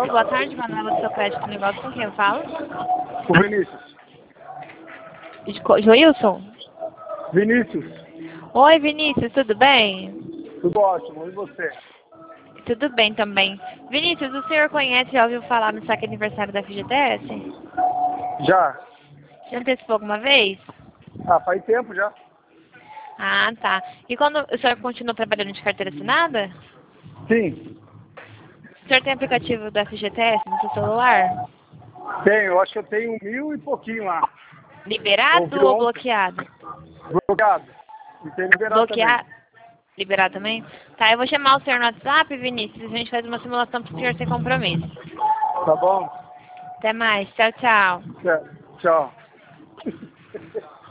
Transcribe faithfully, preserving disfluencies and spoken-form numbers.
Alô, boa tarde, Manuela do seu crédito negócio, com quem eu falo? O Vinícius. Jo- Joilson? Vinícius, Oi, Vinícius, tudo bem? tudo ótimo. E você? Tudo bem também. Vinícius, o senhor conhece, já ouviu falar no saque aniversário da F G T S? Já? Já antecipou alguma vez? Ah, faz tempo já. Ah, tá. E quando o senhor continua trabalhando de carteira assinada? Sim, O senhor tem aplicativo da F G T S no seu celular? tenho. Eu acho que eu tenho mil e pouquinho lá. Liberado Ouvi ou ontem. bloqueado? Bloqueado. E tem liberado também. Bloqueado? Liberado também? Tá, eu vou chamar o senhor no WhatsApp, Vinícius, a gente faz uma simulação pro senhor sem compromisso. Tá bom? Até mais, tchau, tchau. Tchau.